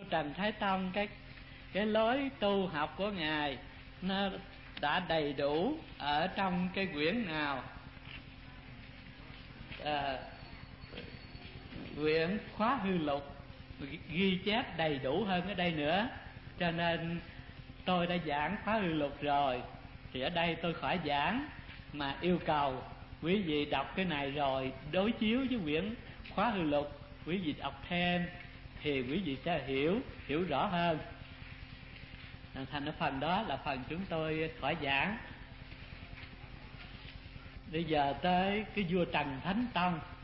Trần Thái Tông, cái lối tu học của ngài nó đã đầy đủ ở trong cái quyển nào? Quyển Khóa Hư Lục ghi chép đầy đủ hơn ở đây nữa, cho nên tôi đã giảng Khóa Hư Lục rồi, thì ở đây tôi khỏi giảng, mà yêu cầu quý vị đọc cái này rồi đối chiếu với quyển Khóa Hư Lục, quý vị đọc thêm thì quý vị sẽ hiểu rõ hơn. Thành ở phần đó là phần chúng tôi khỏi giảng. Bây giờ tới cái vua Trần Thánh Tông.